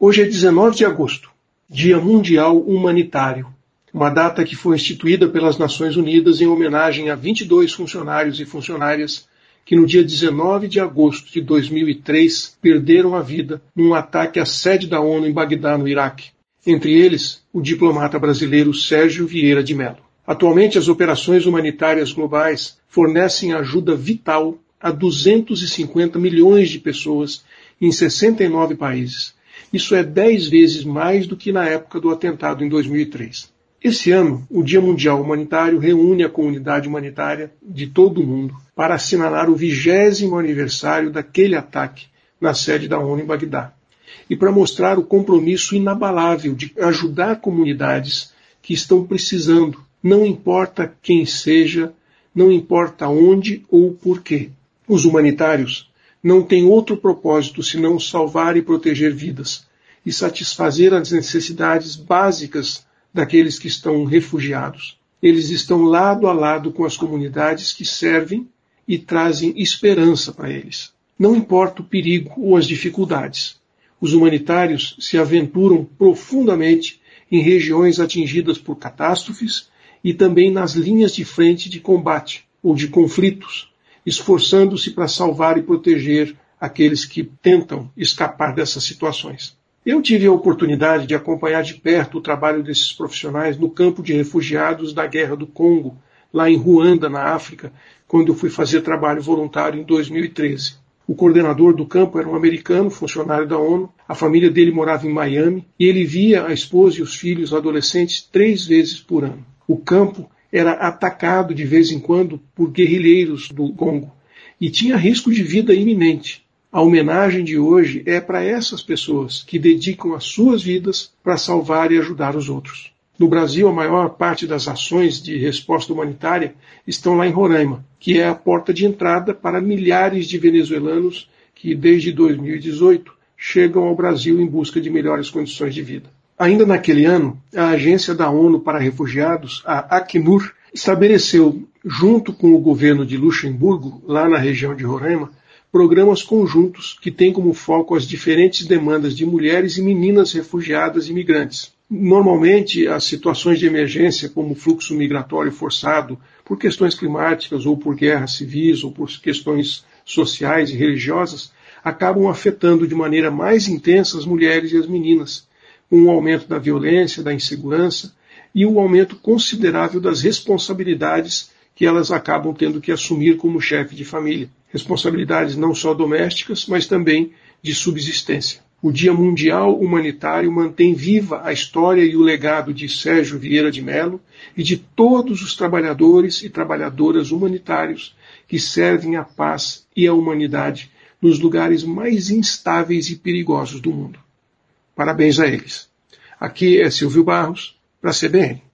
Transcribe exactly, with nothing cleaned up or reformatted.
Hoje é dezenove de agosto, Dia Mundial Humanitário, uma data que foi instituída pelas Nações Unidas em homenagem a vinte e dois funcionários e funcionárias que no dia dezenove de agosto de dois mil e três perderam a vida num ataque à sede da ONU em Bagdá, no Iraque. Entre eles, o diplomata brasileiro Sérgio Vieira de Mello. Atualmente, as operações humanitárias globais fornecem ajuda vital a duzentos e cinquenta milhões de pessoas em sessenta e nove países. Isso é dez vezes mais do que na época do atentado em dois mil e três. Esse ano, o Dia Mundial Humanitário reúne a comunidade humanitária de todo o mundo para assinalar o vigésimo aniversário daquele ataque na sede da ONU em Bagdá e para mostrar o compromisso inabalável de ajudar comunidades que estão precisando, não importa quem seja, não importa onde ou porquê. Os humanitários não têm outro propósito senão salvar e proteger vidas e satisfazer as necessidades básicas daqueles que estão refugiados. Eles estão lado a lado com as comunidades que servem e trazem esperança para eles. Não importa o perigo ou as dificuldades. Os humanitários se aventuram profundamente em regiões atingidas por catástrofes e também nas linhas de frente de combate ou de conflitos, esforçando-se para salvar e proteger aqueles que tentam escapar dessas situações. Eu tive a oportunidade de acompanhar de perto o trabalho desses profissionais no campo de refugiados da Guerra do Congo, lá em Ruanda, na África, quando eu fui fazer trabalho voluntário em dois mil e treze. O coordenador do campo era um americano, funcionário da ONU, a família dele morava em Miami, e ele via a esposa e os filhos adolescentes três vezes por ano. O campo era atacado de vez em quando por guerrilheiros do Congo, e tinha risco de vida iminente. A homenagem de hoje é para essas pessoas que dedicam as suas vidas para salvar e ajudar os outros. No Brasil, a maior parte das ações de resposta humanitária estão lá em Roraima, que é a porta de entrada para milhares de venezuelanos que, desde dois mil e dezoito, chegam ao Brasil em busca de melhores condições de vida. Ainda naquele ano, a Agência da ONU para Refugiados, a Acnur, estabeleceu, junto com o governo de Luxemburgo, lá na região de Roraima, programas conjuntos que têm como foco as diferentes demandas de mulheres e meninas refugiadas e migrantes. Normalmente, as situações de emergência, como fluxo migratório forçado, por questões climáticas ou por guerras civis ou por questões sociais e religiosas, acabam afetando de maneira mais intensa as mulheres e as meninas, com o aumento da violência, da insegurança e o aumento considerável das responsabilidades que elas acabam tendo que assumir como chefe de família. Responsabilidades não só domésticas, mas também de subsistência. O Dia Mundial Humanitário mantém viva a história e o legado de Sérgio Vieira de Mello e de todos os trabalhadores e trabalhadoras humanitários que servem a paz e a humanidade nos lugares mais instáveis e perigosos do mundo. Parabéns a eles. Aqui é Silvio Barros, para a C B N.